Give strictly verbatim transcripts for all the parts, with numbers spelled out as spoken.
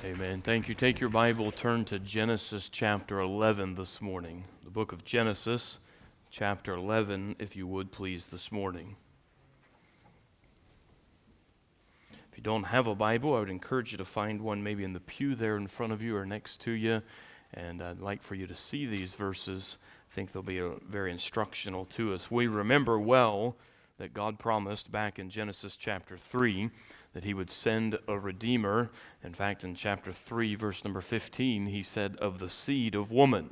Amen. Thank you. Take your Bible, turn to Genesis chapter eleven this morning. The book of Genesis, chapter eleven, if you would please, this morning. If you don't have a Bible, I would encourage you to find one maybe in the pew there in front of you or next to you. And I'd like for you to see these verses. I think they'll be a, very instructional to us. We remember well that God promised back in Genesis chapter three that he would send a Redeemer. In fact, in chapter three, verse number fifteen, he said, of the seed of woman.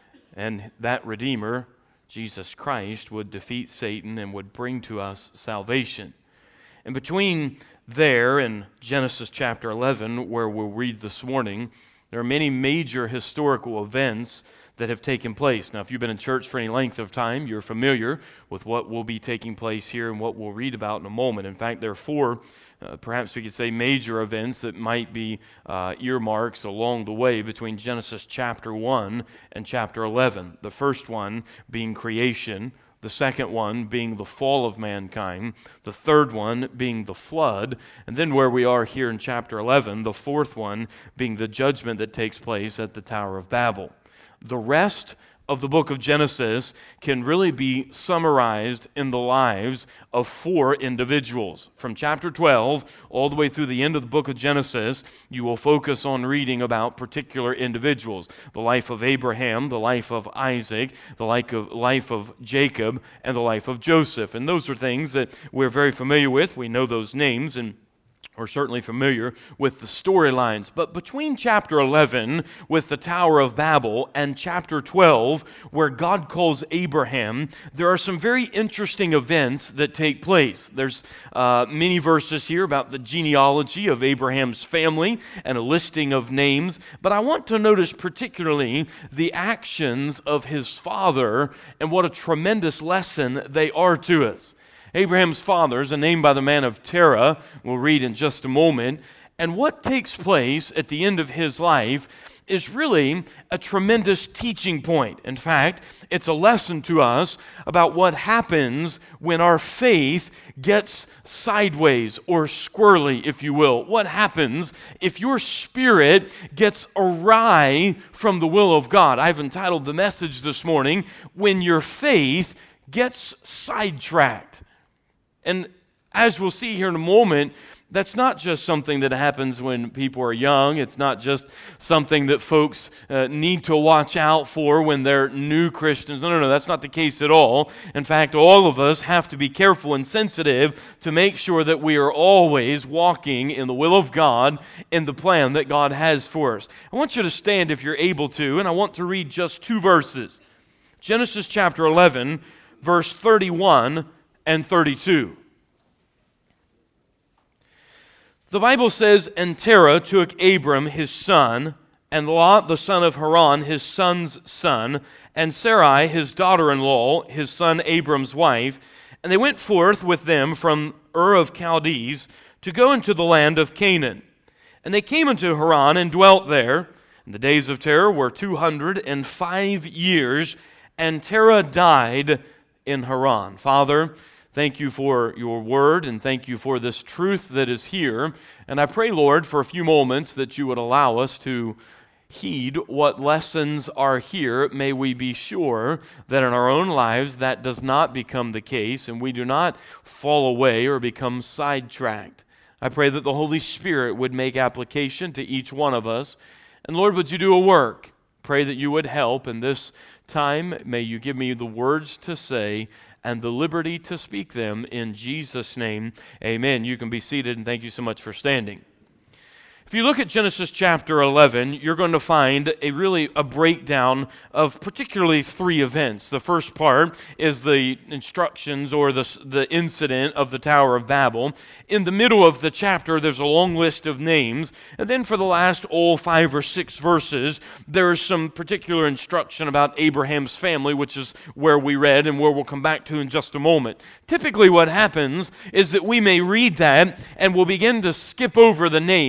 And that Redeemer, Jesus Christ, would defeat Satan and would bring to us salvation. And between there and Genesis chapter eleven, where we'll read this morning, there are many major historical events that have taken place. Now, if you've been in church for any length of time, you're familiar with what will be taking place here and what we'll read about in a moment. In fact, there are four, uh, perhaps we could say, major events that might be uh, earmarks along the way between Genesis chapter one and chapter eleven. The first one being creation, the second one being the fall of mankind, the third one being the flood, and then where we are here in chapter eleven, the fourth one being the judgment that takes place at the Tower of Babel. The rest of the book of Genesis can really be summarized in the lives of four individuals. From chapter twelve all the way through the end of the book of Genesis, you will focus on reading about particular individuals. The life of Abraham, the life of Isaac, the life of, life of Jacob, and the life of Joseph. And those are things that we're very familiar with. We know those names, and we're certainly familiar with the storylines. But between chapter eleven, with the Tower of Babel, and chapter twelve, where God calls Abraham, there are some very interesting events that take place. There's uh, many verses here about the genealogy of Abraham's family and a listing of names. But I want to notice particularly the actions of his father and what a tremendous lesson they are to us. Abraham's father is a name by the man of Terah, we'll read in just a moment, and what takes place at the end of his life is really a tremendous teaching point. In fact, it's a lesson to us about what happens when our faith gets sideways or squirrely, if you will. What happens if your spirit gets awry from the will of God? I've entitled the message this morning, When Your Faith Gets Sidetracked. And as we'll see here in a moment, that's not just something that happens when people are young. It's not just something that folks uh, need to watch out for when they're new Christians. No, no, no, that's not the case at all. In fact, all of us have to be careful and sensitive to make sure that we are always walking in the will of God, in the plan that God has for us. I want you to stand if you're able to, and I want to read just two verses. Genesis chapter eleven, verse thirty-one and thirty-two. The Bible says, and Terah took Abram his son, and Lot the son of Haran his son's son, and Sarai his daughter-in-law, his son Abram's wife, and they went forth with them from Ur of Chaldees to go into the land of Canaan. And they came into Haran and dwelt there. And the days of Terah were two hundred and five years, and Terah died in Haran. Father, thank you for your word, and thank you for this truth that is here. And I pray, Lord, for a few moments that you would allow us to heed what lessons are here. May we be sure that in our own lives that does not become the case, and we do not fall away or become sidetracked. I pray that the Holy Spirit would make application to each one of us. And Lord, would you do a work? Pray that you would help in this time. May you give me the words to say and the liberty to speak them in Jesus' name. Amen. You can be seated, and thank you so much for standing. If you look at Genesis chapter eleven, you're going to find a really a breakdown of particularly three events. The first part is the instructions or the, the incident of the Tower of Babel. In the middle of the chapter, there's a long list of names. And then for the last all five or six verses, there is some particular instruction about Abraham's family, which is where we read and where we'll come back to in just a moment. Typically what happens is that we may read that and we'll begin to skip over the names, or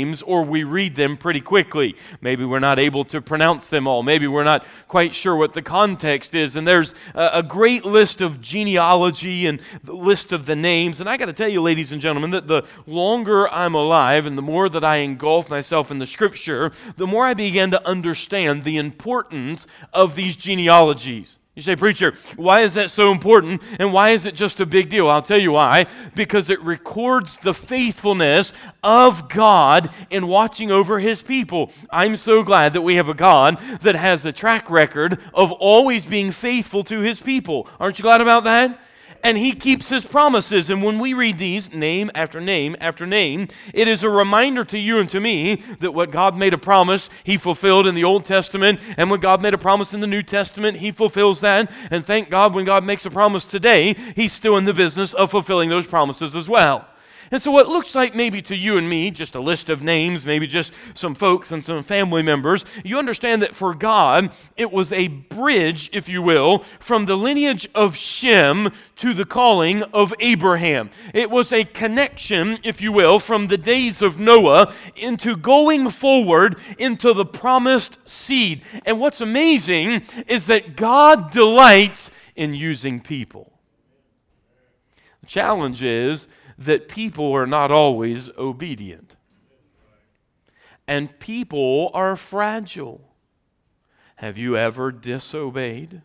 we read them pretty quickly. Maybe we're not able to pronounce them all. Maybe we're not quite sure what the context is. And there's a, a great list of genealogy and the list of the names. And I got to tell you, ladies and gentlemen, that the longer I'm alive and the more that I engulf myself in the Scripture, the more I begin to understand the importance of these genealogies. You say, preacher, why is that so important and why is it just a big deal? I'll tell you why. Because it records the faithfulness of God in watching over His people. I'm so glad that we have a God that has a track record of always being faithful to His people. Aren't you glad about that? And He keeps His promises. And when we read these, name after name after name, it is a reminder to you and to me that what God made a promise, He fulfilled in the Old Testament. And when God made a promise in the New Testament, He fulfills that. And thank God when God makes a promise today, He's still in the business of fulfilling those promises as well. And so what looks like maybe to you and me, just a list of names, maybe just some folks and some family members, you understand that for God, it was a bridge, if you will, from the lineage of Shem to the calling of Abraham. It was a connection, if you will, from the days of Noah into going forward into the promised seed. And what's amazing is that God delights in using people. The challenge is that people are not always obedient. And people are fragile. Have you ever disobeyed?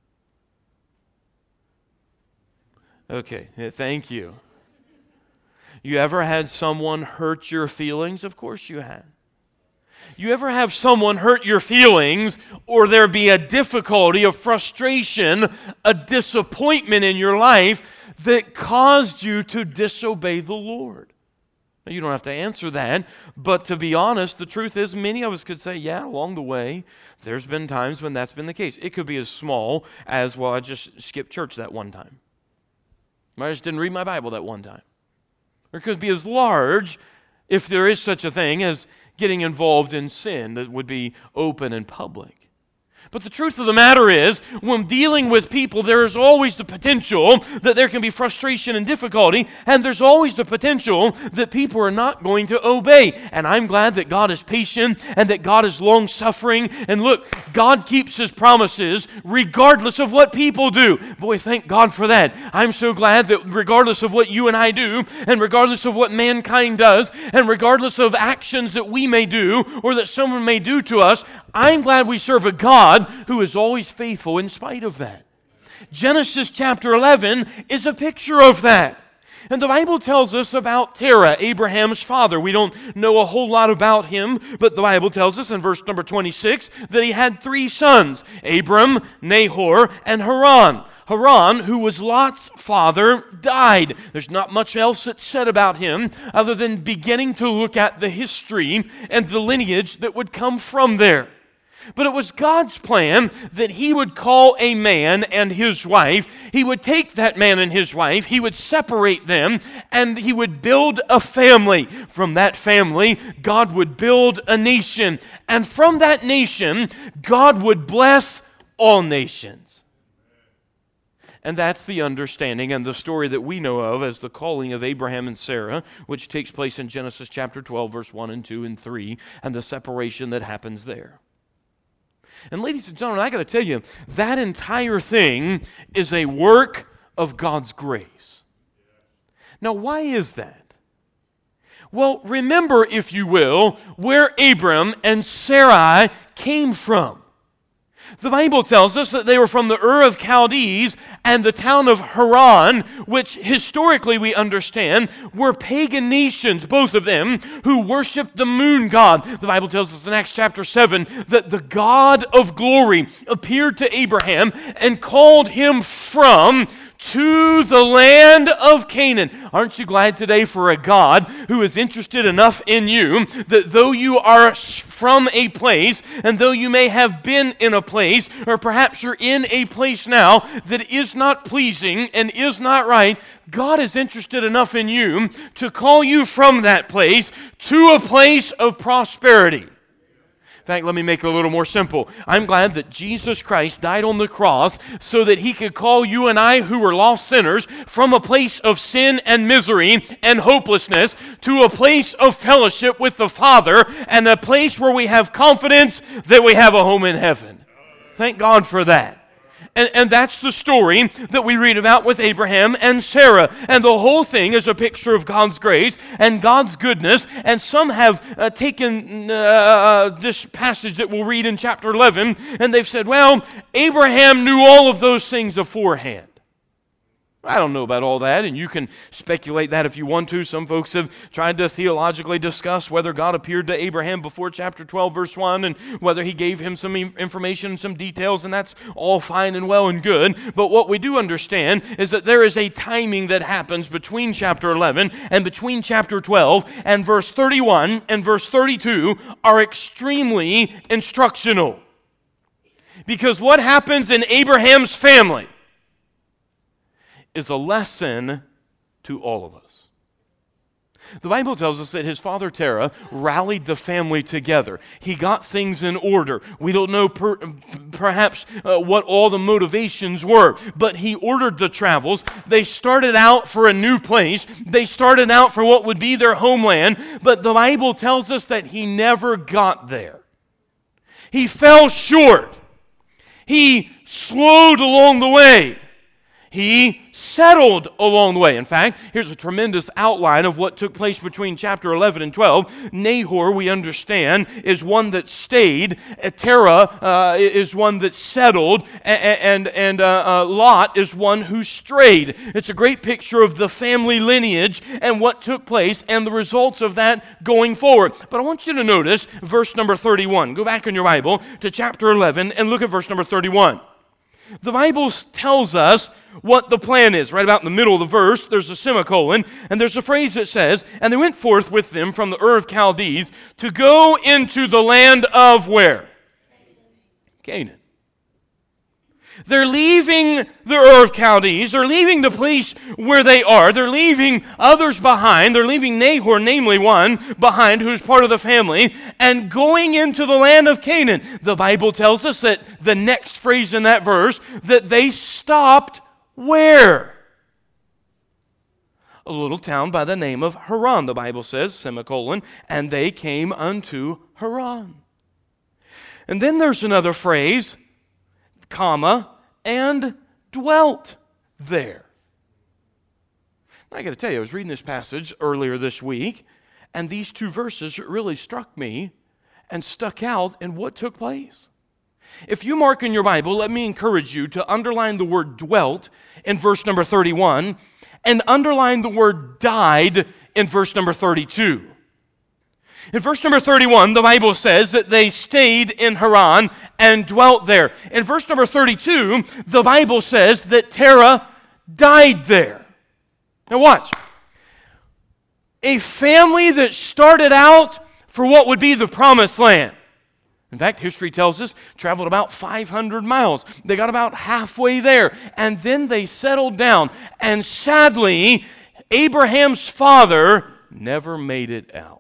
Okay, thank you. You ever had someone hurt your feelings? Of course you had. You ever have someone hurt your feelings, or there be a difficulty, a frustration, a disappointment in your life that caused you to disobey the Lord? Now, you don't have to answer that, but to be honest, the truth is many of us could say, yeah, along the way, there's been times when that's been the case. It could be as small as, well, I just skipped church that one time. I just didn't read my Bible that one time. Or it could be as large, if there is such a thing, as getting involved in sin that would be open and public. But the truth of the matter is, when dealing with people, there is always the potential that there can be frustration and difficulty, and there's always the potential that people are not going to obey. And I'm glad that God is patient and that God is long-suffering. And look, God keeps His promises regardless of what people do. Boy, thank God for that. I'm so glad that regardless of what you and I do, and regardless of what mankind does, and regardless of actions that we may do or that someone may do to us, I'm glad we serve a God who is always faithful in spite of that. Genesis chapter eleven is a picture of that. And the Bible tells us about Terah, Abraham's father. We don't know a whole lot about him, but the Bible tells us in verse number twenty-six that he had three sons, Abram, Nahor, and Haran. Haran, who was Lot's father, died. There's not much else that's said about him other than beginning to look at the history and the lineage that would come from there. But it was God's plan that He would call a man and his wife. He would take that man and his wife, He would separate them, and He would build a family. From that family, God would build a nation. And from that nation, God would bless all nations. And that's the understanding and the story that we know of as the calling of Abraham and Sarah, which takes place in Genesis chapter twelve, verse one and two and three, and the separation that happens there. And ladies and gentlemen, I got to tell you, that entire thing is a work of God's grace. Now, why is that? Well, remember, if you will, where Abram and Sarai came from. The Bible tells us that they were from the Ur of Chaldees and the town of Haran, which historically we understand were pagan nations, both of them, who worshiped the moon god. The Bible tells us in Acts chapter seven that the God of glory appeared to Abraham and called him from to the land of Canaan. Aren't you glad today for a God who is interested enough in you that though you are from a place, and though you may have been in a place, or perhaps you're in a place now that is not pleasing and is not right, God is interested enough in you to call you from that place to a place of prosperity. In fact, let me make it a little more simple. I'm glad that Jesus Christ died on the cross so that he could call you and I, who were lost sinners, from a place of sin and misery and hopelessness to a place of fellowship with the Father, and a place where we have confidence that we have a home in heaven. Thank God for that. And, and that's the story that we read about with Abraham and Sarah. And the whole thing is a picture of God's grace and God's goodness. And some have uh, taken uh, this passage that we'll read in chapter eleven, and they've said, well, Abraham knew all of those things beforehand. I don't know about all that, and you can speculate that if you want to. Some folks have tried to theologically discuss whether God appeared to Abraham before chapter twelve, verse one, and whether he gave him some information and some details, and that's all fine and well and good. But what we do understand is that there is a timing that happens between chapter eleven and between chapter twelve, and verse thirty-one and verse thirty-two are extremely instructional. Because what happens in Abraham's family is a lesson to all of us. The Bible tells us that his father Terah rallied the family together. He got things in order. We don't know per, perhaps uh, what all the motivations were, but he ordered the travels. They started out for a new place. They started out for what would be their homeland, but the Bible tells us that he never got there. He fell short. He slowed along the way. He settled along the way. In fact, here's a tremendous outline of what took place between chapter eleven and twelve. Nahor, we understand, is one that stayed. Terah uh, is one that settled. And, and, and uh, uh, Lot is one who strayed. It's a great picture of the family lineage and what took place and the results of that going forward. But I want you to notice verse number thirty-one. Go back in your Bible to chapter eleven and look at verse number thirty-one. The Bible tells us what the plan is. Right about in the middle of the verse, there's a semicolon, and there's a phrase that says, and they went forth with them from the Ur of Chaldees to go into the land of where? Canaan. They're leaving the Ur of Chaldees. They're leaving the place where they are. They're leaving others behind. They're leaving Nahor, namely one, behind who's part of the family, and going into the land of Canaan. The Bible tells us that the next phrase in that verse, that they stopped where? A little town by the name of Haran, the Bible says, semicolon, and they came unto Haran. And then there's another phrase, comma, and dwelt there. I got to tell you, I was reading this passage earlier this week, and these two verses really struck me and stuck out in what took place. If you mark in your Bible, let me encourage you to underline the word dwelt in verse number thirty-one and underline the word died in verse number thirty-two. In verse number thirty-one, the Bible says that they stayed in Haran and dwelt there. In verse number thirty-two, the Bible says that Terah died there. Now watch. A family that started out for what would be the promised land. In fact, history tells us, traveled about five hundred miles. They got about halfway there, and then they settled down. And sadly, Abraham's father never made it out.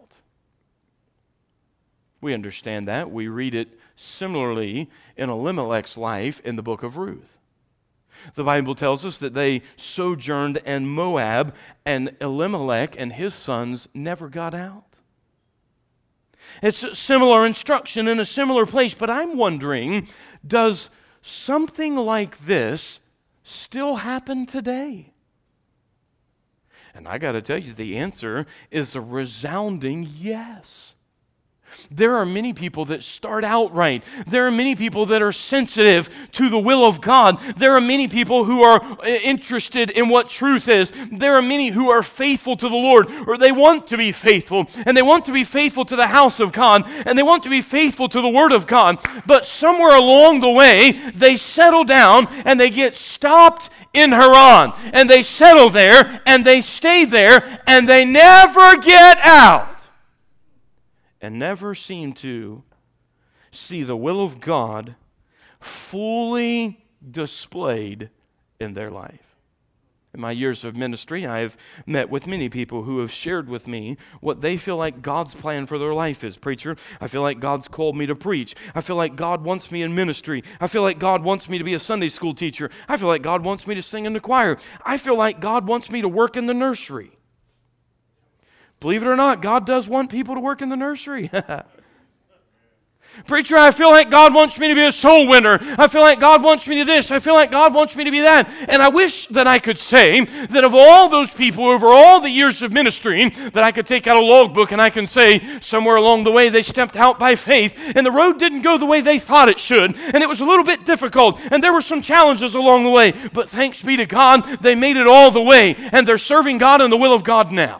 We understand that. We read it similarly in Elimelech's life in the book of Ruth. The Bible tells us that they sojourned in Moab, and Elimelech and his sons never got out. It's a similar instruction in a similar place, but I'm wondering, does something like this still happen today? And I got to tell you, the answer is a resounding yes. There are many people that start out right. There are many people that are sensitive to the will of God. There are many people who are interested in what truth is. There are many who are faithful to the Lord, or they want to be faithful, and they want to be faithful to the house of God, and they want to be faithful to the Word of God. But somewhere along the way, they settle down and they get stopped in Haran, and they settle there and they stay there and they never get out. And never seem to see the will of God fully displayed in their life. In my years of ministry, I have met with many people who have shared with me what they feel like God's plan for their life is. Preacher, I feel like God's called me to preach. I feel like God wants me in ministry. I feel like God wants me to be a Sunday school teacher. I feel like God wants me to sing in the choir. I feel like God wants me to work in the nursery. Believe it or not, God does want people to work in the nursery. Preacher, I feel like God wants me to be a soul winner. I feel like God wants me to this. I feel like God wants me to be that. And I wish that I could say that of all those people over all the years of ministry, that I could take out a logbook and I can say somewhere along the way they stepped out by faith and the road didn't go the way they thought it should. And it was a little bit difficult. And there were some challenges along the way. But thanks be to God, they made it all the way. And they're serving God in the will of God now.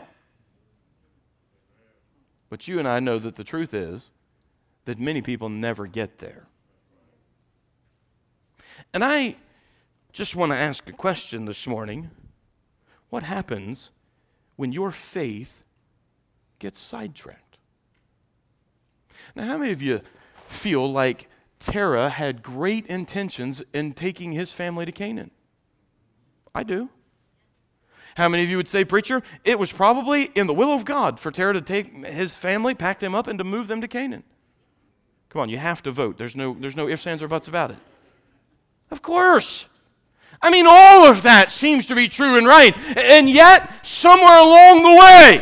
But you and I know that the truth is that many people never get there. And I just want to ask a question this morning. What happens when your faith gets sidetracked? Now, how many of you feel like Terah had great intentions in taking his family to Canaan? I do. How many of you would say, preacher, it was probably in the will of God for Terah to take his family, pack them up, and to move them to Canaan? Come on, you have to vote. There's no, there's no ifs, ands, or buts about it. Of course. I mean, all of that seems to be true and right. And yet, somewhere along the way,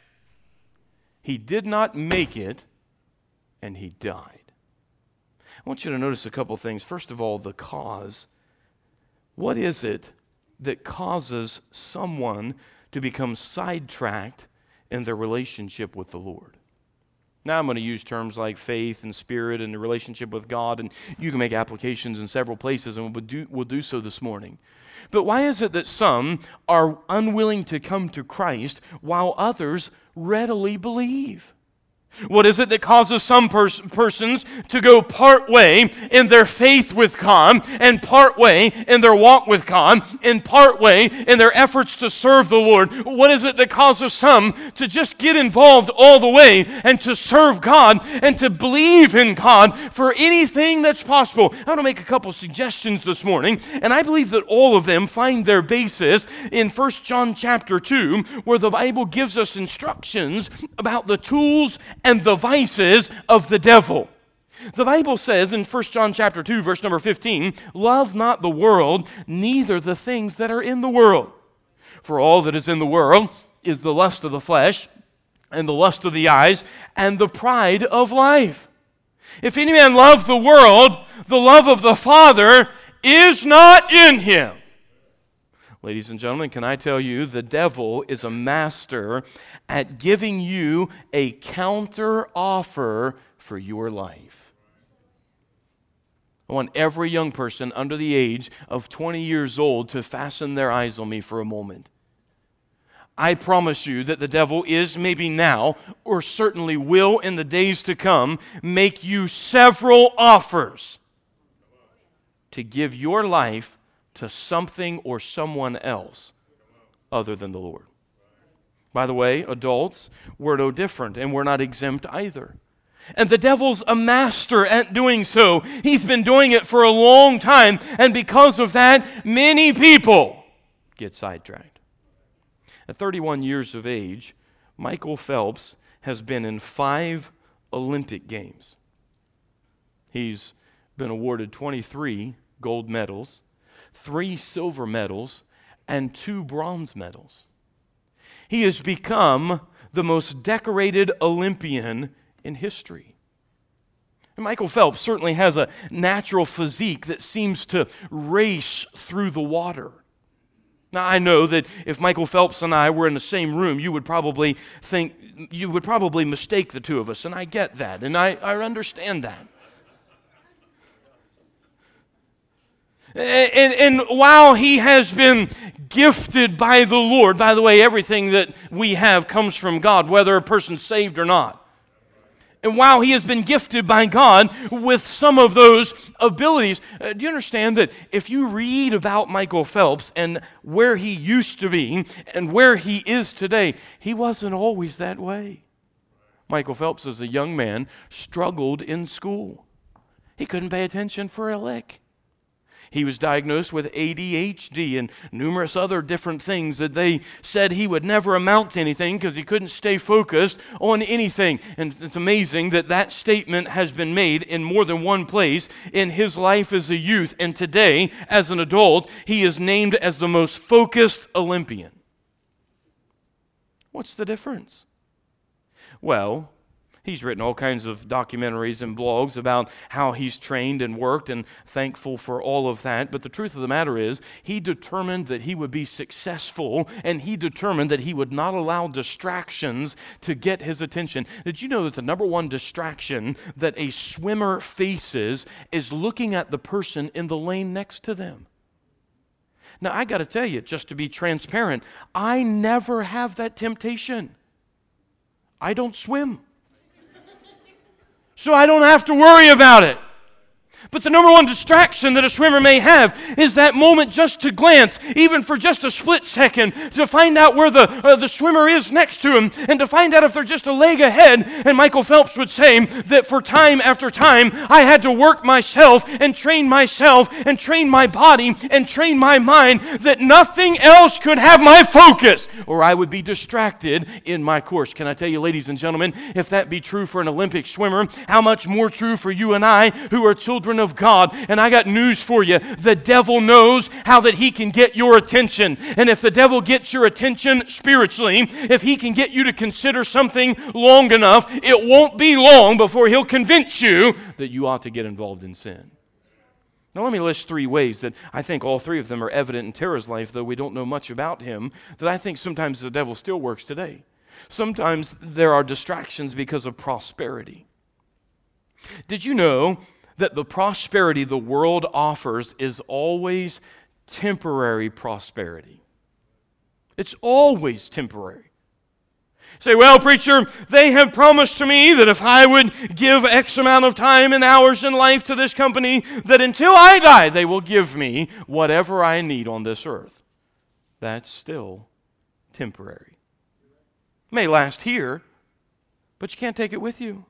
he did not make it, and he died. I want you to notice a couple things. First of all, the cause. What is it that causes someone to become sidetracked in their relationship with the Lord? Now I'm going to use terms like faith and spirit and the relationship with God, and you can make applications in several places, and we'll do, we'll do so this morning. But why is it that some are unwilling to come to Christ while others readily believe? What is it that causes some pers- persons to go part way in their faith with God, and part way in their walk with God, and part way in their efforts to serve the Lord? What is it that causes some to just get involved all the way and to serve God and to believe in God for anything that's possible? I want to make a couple suggestions this morning, and I believe that all of them find their basis in First John chapter two, where the Bible gives us instructions about the tools and the vices of the devil. The Bible says in First John chapter two, verse number fifteen, love not the world, neither the things that are in the world. For all that is in the world is the lust of the flesh, and the lust of the eyes, and the pride of life. If any man love the world, the love of the Father is not in him. Ladies and gentlemen, can I tell you, the devil is a master at giving you a counter offer for your life. I want every young person under the age of twenty years old to fasten their eyes on me for a moment. I promise you that the devil is, maybe now, or certainly will in the days to come, make you several offers to give your life to something or someone else other than the Lord. By the way, adults, we're no different, and we're not exempt either. And the devil's a master at doing so. He's been doing it for a long time, and because of that, many people get sidetracked. At thirty-one years of age, Michael Phelps has been in five Olympic Games. He's been awarded twenty-three gold medals, three silver medals, and two bronze medals. He has become the most decorated Olympian in history. And Michael Phelps certainly has a natural physique that seems to race through the water. Now, I know that if Michael Phelps and I were in the same room, you would probably think, you would probably mistake the two of us, and I get that, and I, I understand that. And, and while he has been gifted by the Lord, by the way, everything that we have comes from God, whether a person's saved or not. And while he has been gifted by God with some of those abilities, uh, do you understand that if you read about Michael Phelps and where he used to be and where he is today, he wasn't always that way. Michael Phelps, as a young man, struggled in school. He couldn't pay attention for a lick. He was diagnosed with A D H D and numerous other different things that they said he would never amount to anything because he couldn't stay focused on anything. And it's amazing that that statement has been made in more than one place in his life as a youth. And today, as an adult, he is named as the most focused Olympian. What's the difference? Well, he's written all kinds of documentaries and blogs about how he's trained and worked, and thankful for all of that. But the truth of the matter is, he determined that he would be successful, and he determined that he would not allow distractions to get his attention. Did you know that the number one distraction that a swimmer faces is looking at the person in the lane next to them? Now, I got to tell you, just to be transparent, I never have that temptation. I don't swim. So I don't have to worry about it. But the number one distraction that a swimmer may have is that moment just to glance, even for just a split second, to find out where the, uh, the swimmer is next to him, and to find out if they're just a leg ahead. And Michael Phelps would say that for time after time, I had to work myself and train myself and train my body and train my mind that nothing else could have my focus, or I would be distracted in my course. Can I tell you, ladies and gentlemen, if that be true for an Olympic swimmer, how much more true for you and I who are children of God? And I got news for you. The devil knows how that he can get your attention. And if the devil gets your attention spiritually, if he can get you to consider something long enough, it won't be long before he'll convince you that you ought to get involved in sin. Now let me list three ways that I think all three of them are evident in Tara's life, though we don't know much about him, that I think sometimes the devil still works today. Sometimes there are distractions because of prosperity. Did you know that the prosperity the world offers is always temporary prosperity? It's always temporary. You say, well, preacher, they have promised to me that if I would give X amount of time and hours in life to this company, that until I die, they will give me whatever I need on this earth. That's still temporary. It may last here, but you can't take it with you.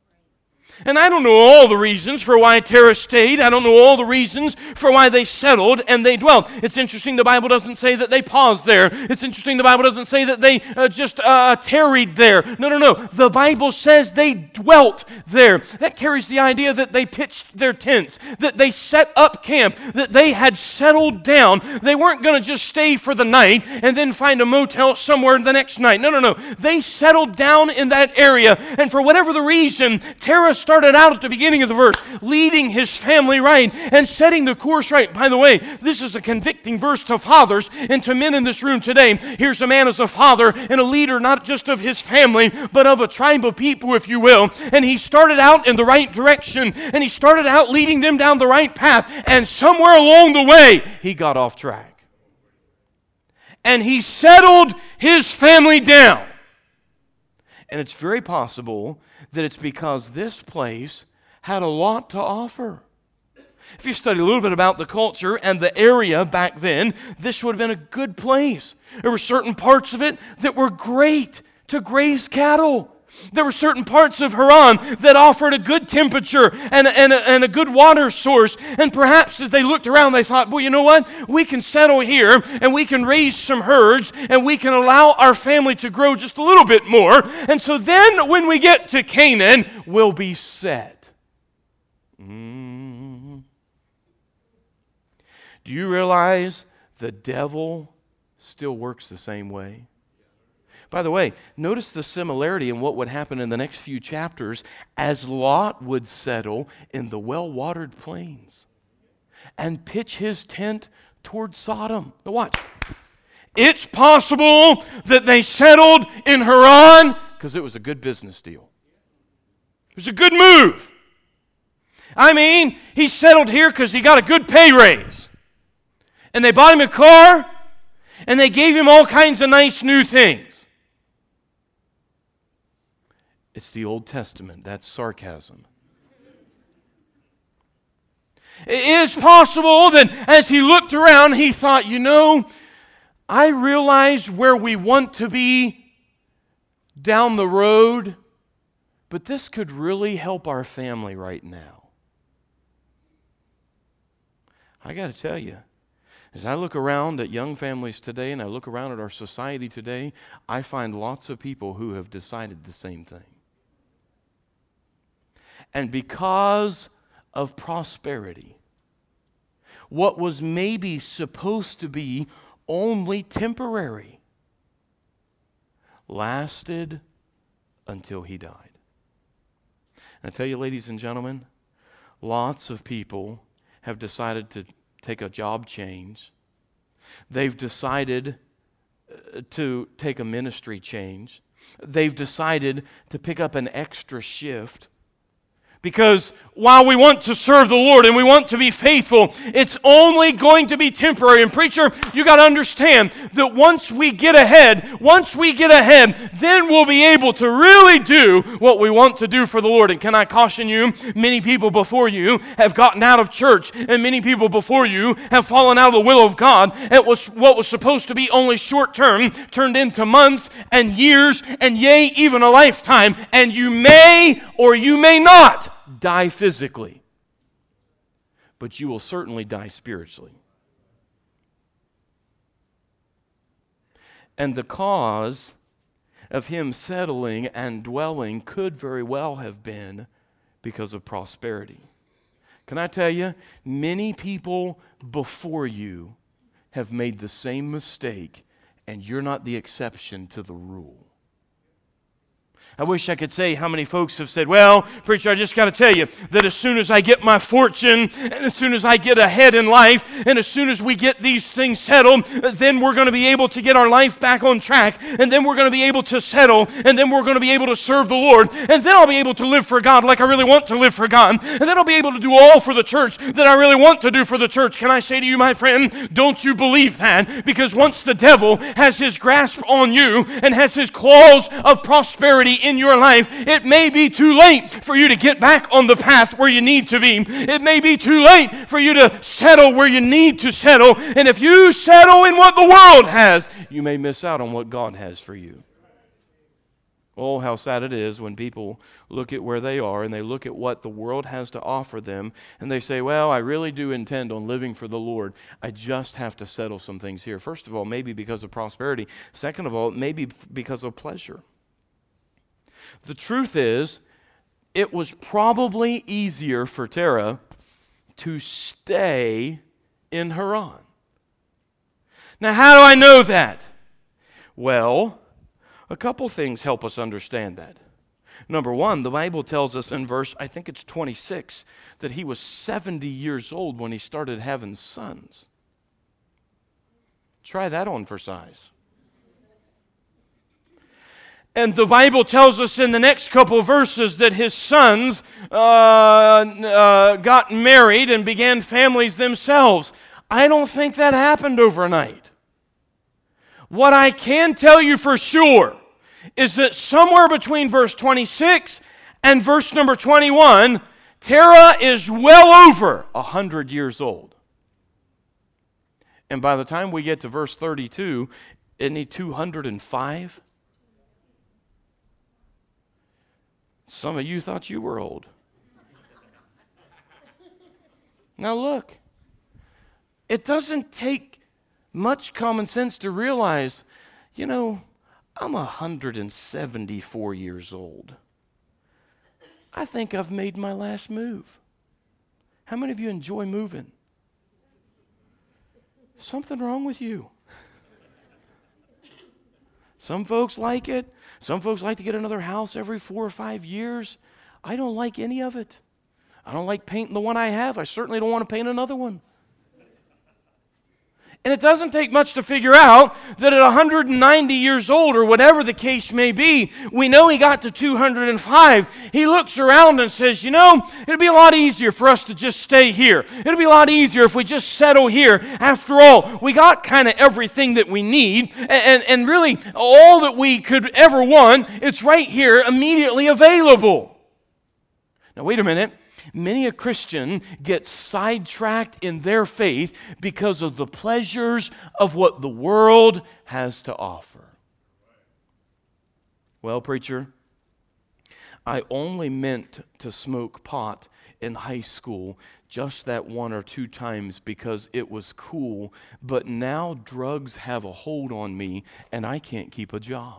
And I don't know all the reasons for why Tara stayed. I don't know all the reasons for why they settled and they dwelled. It's interesting the Bible doesn't say that they paused there. It's interesting the Bible doesn't say that they uh, just uh, tarried there. No, no, no. The Bible says they dwelt there. That carries the idea that they pitched their tents, that they set up camp, that they had settled down. They weren't going to just stay for the night and then find a motel somewhere the next night. No, no, no. They settled down in that area. And for whatever the reason, Tara started out at the beginning of the verse, leading his family right and setting the course right. By the way, this is a convicting verse to fathers and to men in this room today. Here's a man as a father and a leader, not just of his family, but of a tribe of people, if you will. And he started out in the right direction, and he started out leading them down the right path, and somewhere along the way, he got off track. And he settled his family down. And it's very possible that it's because this place had a lot to offer. If you study a little bit about the culture and the area back then, this would have been a good place. There were certain parts of it that were great to graze cattle. There were certain parts of Haran that offered a good temperature and a, and, a, and a good water source. And perhaps as they looked around, they thought, well, you know what? We can settle here and we can raise some herds and we can allow our family to grow just a little bit more. And so then when we get to Canaan, we'll be set. Mm. Do you realize the devil still works the same way? By the way, notice the similarity in what would happen in the next few chapters as Lot would settle in the well-watered plains and pitch his tent toward Sodom. Now watch. It's possible that they settled in Haran because it was a good business deal. It was a good move. I mean, he settled here because he got a good pay raise. And they bought him a car, and they gave him all kinds of nice new things. It's the Old Testament. That's sarcasm. It is possible that as he looked around, he thought, you know, I realize where we want to be down the road, but this could really help our family right now. I got to tell you, as I look around at young families today and I look around at our society today, I find lots of people who have decided the same thing. And because of prosperity, what was maybe supposed to be only temporary lasted until he died. And I tell you, ladies and gentlemen, lots of people have decided to take a job change. They've decided to take a ministry change. They've decided to pick up an extra shift. Because while we want to serve the Lord and we want to be faithful, it's only going to be temporary. And preacher, you got to understand that once we get ahead, once we get ahead, then we'll be able to really do what we want to do for the Lord. And can I caution you, many people before you have gotten out of church, and many people before you have fallen out of the will of God. It was what was supposed to be only short term turned into months and years and yea, even a lifetime. And you may or you may not die physically, but you will certainly die spiritually. And the cause of him settling and dwelling could very well have been because of prosperity. Can I tell you, many people before you have made the same mistake, and you're not the exception to the rule. I wish I could say how many folks have said, well, preacher, I just got to tell you that as soon as I get my fortune, and as soon as I get ahead in life, and as soon as we get these things settled, then we're going to be able to get our life back on track, and then we're going to be able to settle, and then we're going to be able to serve the Lord, and then I'll be able to live for God like I really want to live for God, and then I'll be able to do all for the church that I really want to do for the church. Can I say to you, my friend, don't you believe that? Because once the devil has his grasp on you and has his claws of prosperity in your life, it may be too late for you to get back on the path where you need to be. It may be too late for you to settle where you need to settle. And if you settle in what the world has, you may miss out on what God has for you. Oh, how sad it is when people look at where they are and they look at what the world has to offer them and they say, well, I really do intend on living for the Lord. I just have to settle some things here. First of all, maybe because of prosperity. Second of all, maybe because of pleasure. The truth is, it was probably easier for Terah to stay in Haran. Now, how do I know that? Well, a couple things help us understand that. Number one, the Bible tells us in verse, I think it's twenty-six, that he was seventy years old when he started having sons. Try that on for size. And the Bible tells us in the next couple of verses that his sons uh, uh, got married and began families themselves. I don't think that happened overnight. What I can tell you for sure is that somewhere between verse twenty-six and verse number twenty-one, Terah is well over one hundred years old. And by the time we get to verse thirty-two, isn't he two hundred five? Some of you thought you were old. Now look, it doesn't take much common sense to realize, you know, I'm one hundred seventy-four years old. I think I've made my last move. How many of you enjoy moving? Something wrong with you. Some folks like it. Some folks like to get another house every four or five years. I don't like any of it. I don't like painting the one I have. I certainly don't want to paint another one. And it doesn't take much to figure out that at one hundred ninety years old, or whatever the case may be, we know he got to two hundred five. He looks around and says, you know, it'd be a lot easier for us to just stay here. It'd be a lot easier if we just settle here. After all, we got kind of everything that we need, and, and, and really all that we could ever want, it's right here immediately available. Now, wait a minute. Many a Christian gets sidetracked in their faith because of the pleasures of what the world has to offer. Well, preacher, I only meant to smoke pot in high school just that one or two times because it was cool, but now drugs have a hold on me and I can't keep a job.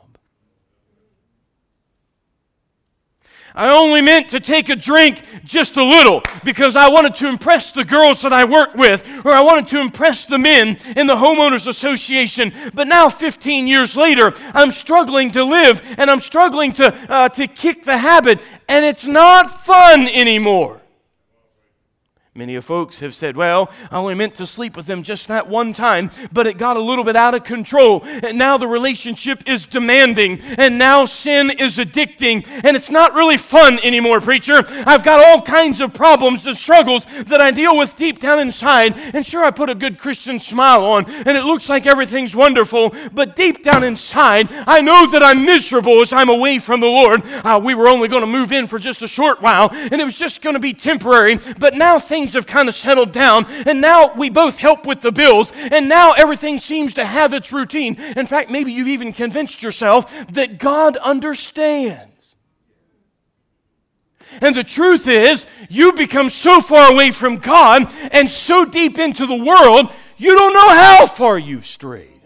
I only meant to take a drink just a little because I wanted to impress the girls that I work with, or I wanted to impress the men in the homeowners association. But now, fifteen years later, I'm struggling to live and I'm struggling to, uh, to kick the habit, and it's not fun anymore. Many of folks have said, well, I only meant to sleep with them just that one time, but it got a little bit out of control. And now the relationship is demanding, and now sin is addicting, and it's not really fun anymore, preacher. I've got all kinds of problems and struggles that I deal with deep down inside. And sure, I put a good Christian smile on, and it looks like everything's wonderful, but deep down inside, I know that I'm miserable as I'm away from the Lord. Uh, we were only going to move in for just a short while, and it was just going to be temporary, but now things have kind of settled down, and now we both help with the bills, and now everything seems to have its routine. In fact, maybe you've even convinced yourself that God understands. And the truth is, you become so far away from God and so deep into the world, you don't know how far you've strayed.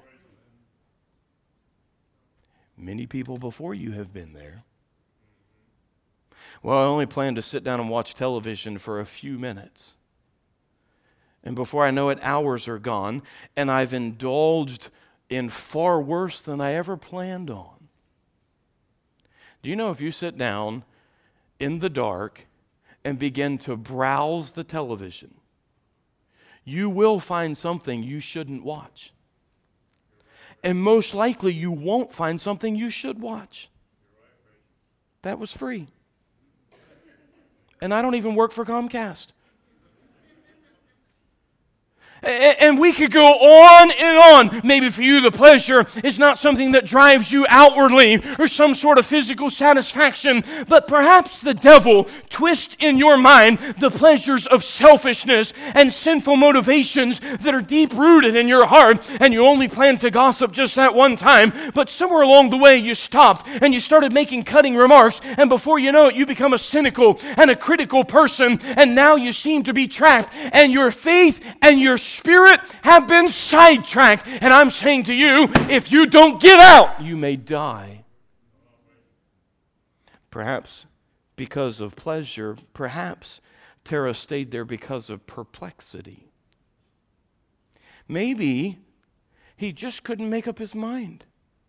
Many people before you have been there. Well, I only plan to sit down and watch television for a few minutes. And before I know it, hours are gone, and I've indulged in far worse than I ever planned on. Do you know if you sit down in the dark and begin to browse the television, you will find something you shouldn't watch. And most likely you won't find something you should watch. That was free. And I don't even work for Comcast. And we could go on and on. Maybe for you the pleasure is not something that drives you outwardly or some sort of physical satisfaction, but perhaps the devil twists in your mind the pleasures of selfishness and sinful motivations that are deep rooted in your heart, and you only planned to gossip just that one time, but somewhere along the way you stopped and you started making cutting remarks, and before you know it you become a cynical and a critical person, and now you seem to be trapped, and your faith and your spirit have been sidetracked. And I'm saying to you, if you don't get out, you may die. Perhaps because of pleasure, perhaps Terah stayed there because of perplexity. Maybe he just couldn't make up his mind.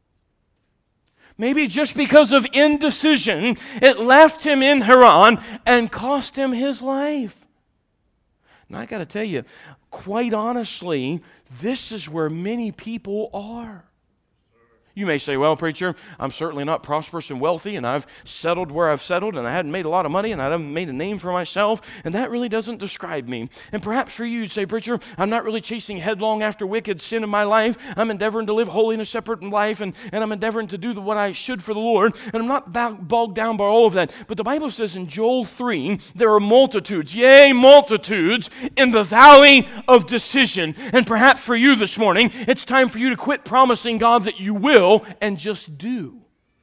Maybe just because of indecision, it left him in Haran and cost him his life. And I got to tell you, quite honestly, this is where many people are. You may say, well, preacher, I'm certainly not prosperous and wealthy, and I've settled where I've settled, and I hadn't made a lot of money, and I haven't made a name for myself, and that really doesn't describe me. And perhaps for you, you'd say, preacher, I'm not really chasing headlong after wicked sin in my life. I'm endeavoring to live holy and a separate life, and, and I'm endeavoring to do the, what I should for the Lord, and I'm not bogged down by all of that. But the Bible says in Joel three, there are multitudes, yea, multitudes, in the valley of decision. And perhaps for you this morning, it's time for you to quit promising God that you will and just do.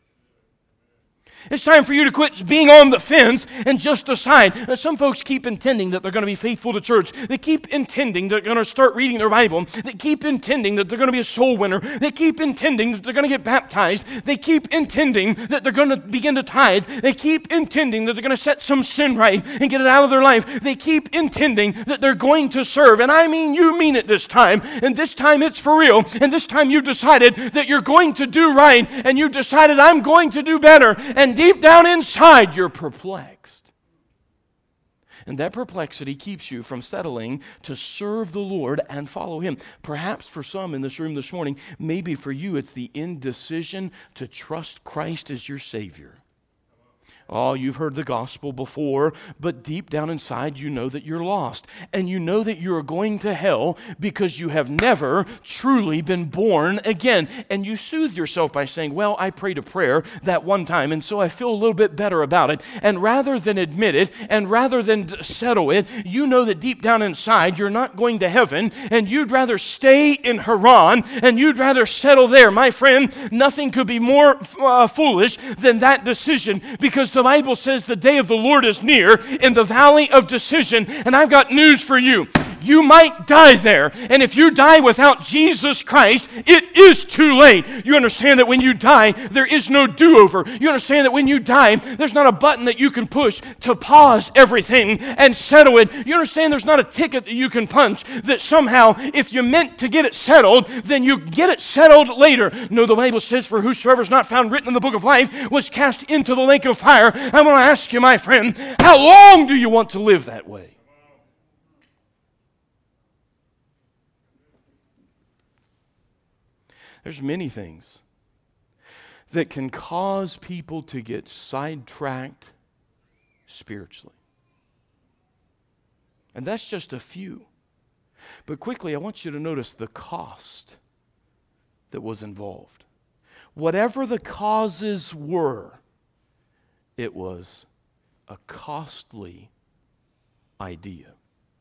It's time for you to quit being on the fence and just decide. Now, some folks keep intending that they're going to be faithful to church. They keep intending they're going to start reading their Bible. They keep intending that they're going to be a soul winner. They keep intending that they're going to get baptized. They keep intending that they're going to begin to tithe. They keep intending that they're going to set some sin right and get it out of their life. They keep intending that they're going to serve. And I mean, you mean it this time. And this time it's for real. And this time you've decided that you're going to do right. And you've decided, I'm going to do better. And deep down inside, you're perplexed. And that perplexity keeps you from settling to serve the Lord and follow Him. Perhaps for some in this room this morning, maybe for you, it's the indecision to trust Christ as your Savior. Oh, you've heard the gospel before, but deep down inside you know that you're lost. And you know that you're going to hell because you have never truly been born again. And you soothe yourself by saying, well, I prayed a prayer that one time, and so I feel a little bit better about it. And rather than admit it, and rather than settle it, you know that deep down inside you're not going to heaven, and you'd rather stay in Haran, and you'd rather settle there. My friend, nothing could be more uh, foolish than that decision, because the the Bible says the day of the Lord is near in the valley of decision. And I've got news for you. You might die there. And if you die without Jesus Christ, it is too late. You understand that when you die, there is no do-over. You understand that when you die, there's not a button that you can push to pause everything and settle it. You understand there's not a ticket that you can punch that somehow, if you meant to get it settled, then you get it settled later. No, the Bible says, for whosoever is not found written in the book of life was cast into the lake of fire. I want to ask you, my friend, how long do you want to live that way? There's many things that can cause people to get sidetracked spiritually. And that's just a few. But quickly, I want you to notice the cost that was involved. Whatever the causes were, it was a costly idea.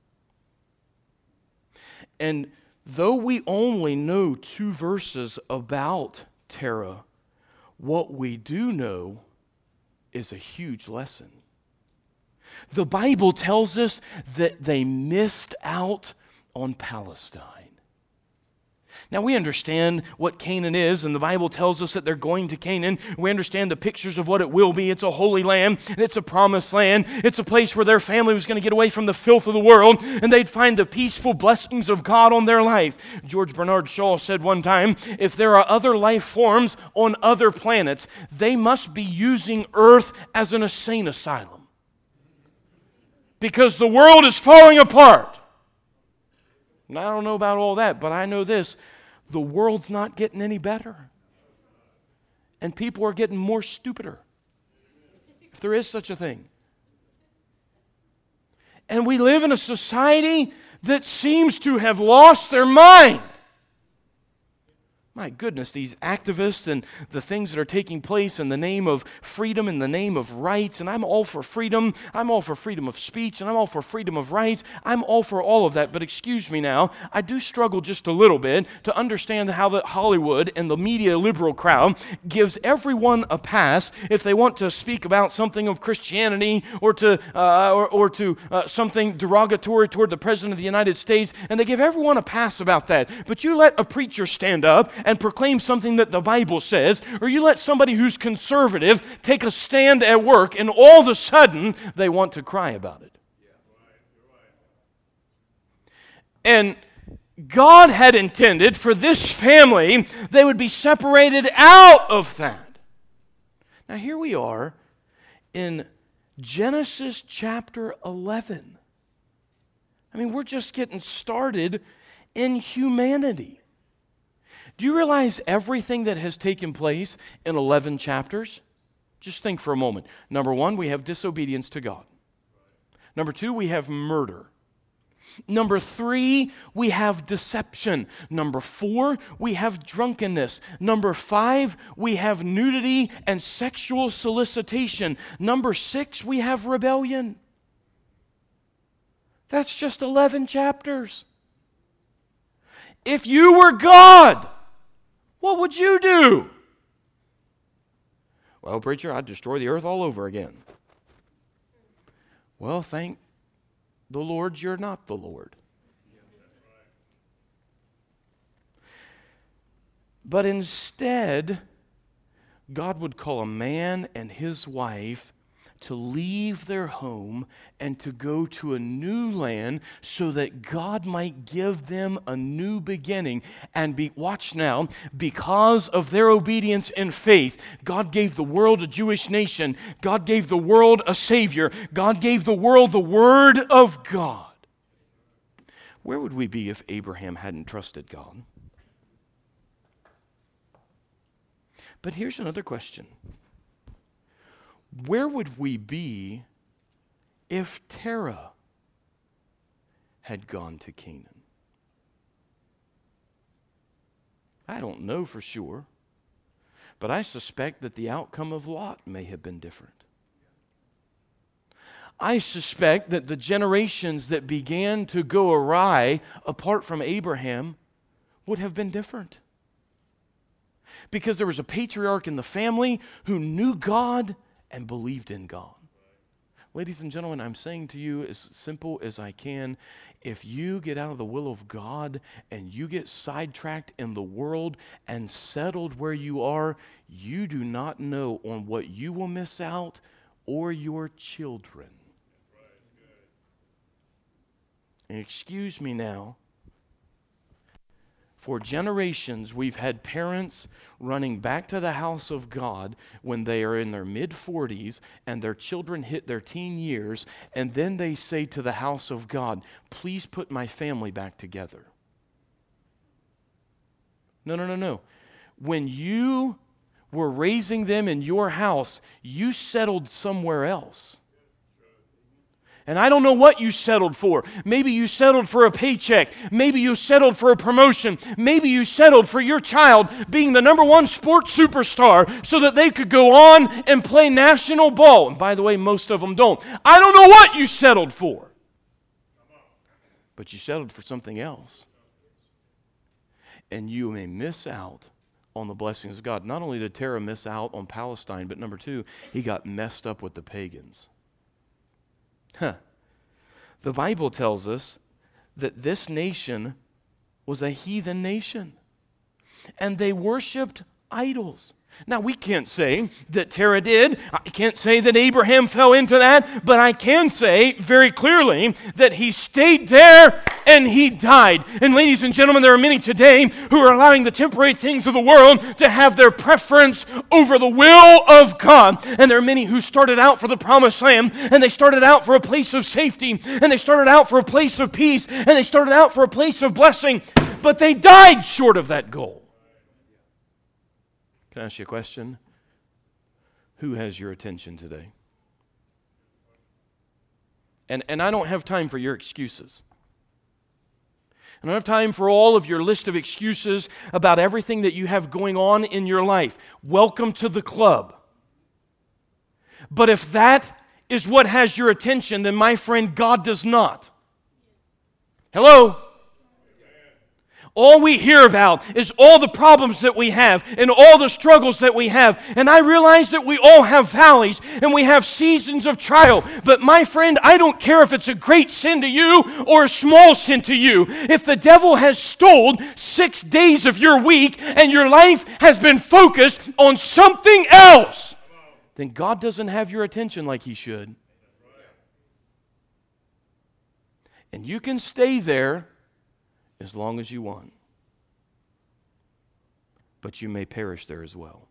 And though we only know two verses about Terah, what we do know is a huge lesson. The Bible tells us that they missed out on Palestine. Now, we understand what Canaan is, and the Bible tells us that they're going to Canaan. We understand the pictures of what it will be. It's a holy land, and it's a promised land. It's a place where their family was going to get away from the filth of the world, and they'd find the peaceful blessings of God on their life. George Bernard Shaw said one time, if there are other life forms on other planets, they must be using Earth as an insane asylum. Because the world is falling apart. And I don't know about all that, but I know this. The world's not getting any better. And people are getting more stupider. If there is such a thing. And we live in a society that seems to have lost their mind. My goodness, these activists and the things that are taking place in the name of freedom, in the name of rights, and I'm all for freedom, I'm all for freedom of speech, and I'm all for freedom of rights, I'm all for all of that, but excuse me now, I do struggle just a little bit to understand how that Hollywood and the media liberal crowd gives everyone a pass if they want to speak about something of Christianity or to, uh, or, or to uh, something derogatory toward the President of the United States, and they give everyone a pass about that. But you let a preacher stand up and proclaim something that the Bible says, or you let somebody who's conservative take a stand at work, and all of a sudden they want to cry about it. And God had intended for this family, they would be separated out of that. Now here we are in Genesis chapter eleven. I mean, we're just getting started in humanity. Do you realize everything that has taken place in eleven chapters? Just think for a moment. Number one, we have disobedience to God. Number two, we have murder. Number three, we have deception. Number four, we have drunkenness. Number five, we have nudity and sexual solicitation. Number six, we have rebellion. That's just eleven chapters. If you were God, what would you do? Well, preacher, I'd destroy the earth all over again. Well, thank the Lord you're not the Lord. But instead, God would call a man and his wife to leave their home and to go to a new land so that God might give them a new beginning. And be, watch now, because of their obedience and faith, God gave the world a Jewish nation. God gave the world a Savior. God gave the world the Word of God. Where would we be if Abraham hadn't trusted God? But here's another question. Where would we be if Terah had gone to Canaan? I don't know for sure, but I suspect that the outcome of Lot may have been different. I suspect that the generations that began to go awry apart from Abraham would have been different. Because there was a patriarch in the family who knew God and believed in God. Ladies and gentlemen, I'm saying to you as simple as I can, if you get out of the will of God and you get sidetracked in the world and settled where you are, you do not know on what you will miss out or your children. And excuse me now, for generations, we've had parents running back to the house of God when they are in their mid forties and their children hit their teen years, and then they say to the house of God, please put my family back together. No, no, no, no. When you were raising them in your house, you settled somewhere else. And I don't know what you settled for. Maybe you settled for a paycheck. Maybe you settled for a promotion. Maybe you settled for your child being the number one sports superstar so that they could go on and play national ball. And by the way, most of them don't. I don't know what you settled for. But you settled for something else. And you may miss out on the blessings of God. Not only did Terah miss out on Palestine, but number two, he got messed up with the pagans. Huh. The Bible tells us that this nation was a heathen nation, and they worshiped idols. Now, we can't say that Terah did. I can't say that Abraham fell into that, but I can say very clearly that he stayed there and he died. And ladies and gentlemen, there are many today who are allowing the temporary things of the world to have their preference over the will of God. And there are many who started out for the promised land, and they started out for a place of safety, and they started out for a place of peace, and they started out for a place of blessing, but they died short of that goal. Can I ask you a question? Who has your attention today? And, and I don't have time for your excuses. I don't have time for all of your list of excuses about everything that you have going on in your life. Welcome to the club. But if that is what has your attention, then my friend, God does not. Hello? All we hear about is all the problems that we have and all the struggles that we have. And I realize that we all have valleys and we have seasons of trial. But my friend, I don't care if it's a great sin to you or a small sin to you. If the devil has stolen six days of your week and your life has been focused on something else, then God doesn't have your attention like He should. And you can stay there as long as you want. But you may perish there as well.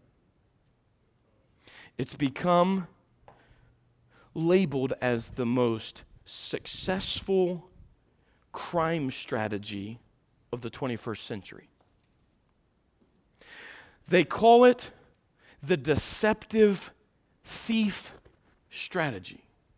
It's become labeled as the most successful crime strategy of the twenty-first century. They call it the deceptive thief strategy.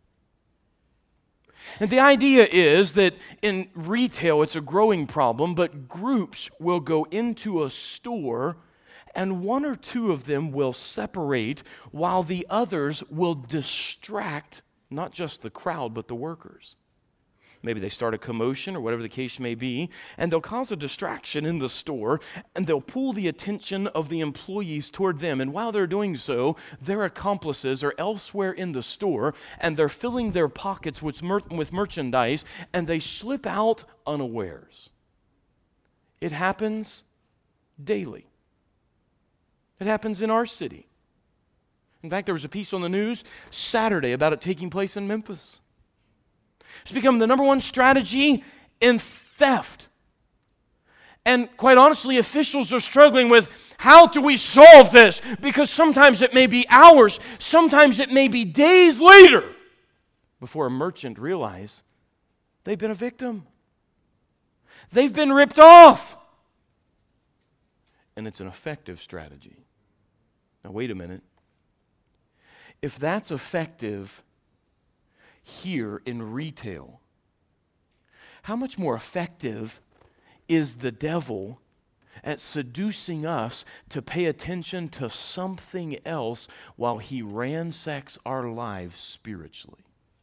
And the idea is that in retail, it's a growing problem, but groups will go into a store and one or two of them will separate while the others will distract not just the crowd, but the workers. Maybe they start a commotion or whatever the case may be, and they'll cause a distraction in the store, and they'll pull the attention of the employees toward them. And while they're doing so, their accomplices are elsewhere in the store, and they're filling their pockets with, mer- with merchandise, and they slip out unawares. It happens daily. It happens in our city. In fact, there was a piece on the news Saturday about it taking place in Memphis. It's become the number one strategy in theft. And quite honestly, officials are struggling with how do we solve this? Because sometimes it may be hours, sometimes it may be days later before a merchant realizes they've been a victim. They've been ripped off. And it's an effective strategy. Now, wait a minute. If that's effective here in retail, how much more effective is the devil at seducing us to pay attention to something else while he ransacks our lives spiritually?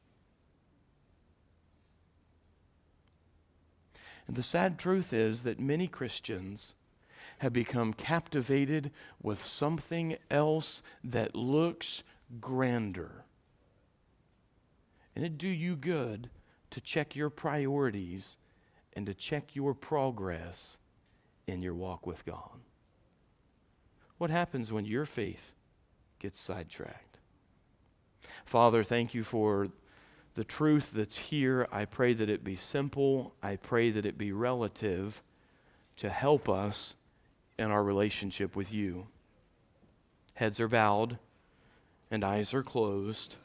And the sad truth is that many Christians have become captivated with something else that looks grander. And it'd do you good to check your priorities and to check your progress in your walk with God. What happens when your faith gets sidetracked? Father, thank you for the truth that's here. I pray that it be simple. I pray that it be relative to help us in our relationship with you. Heads are bowed and eyes are closed.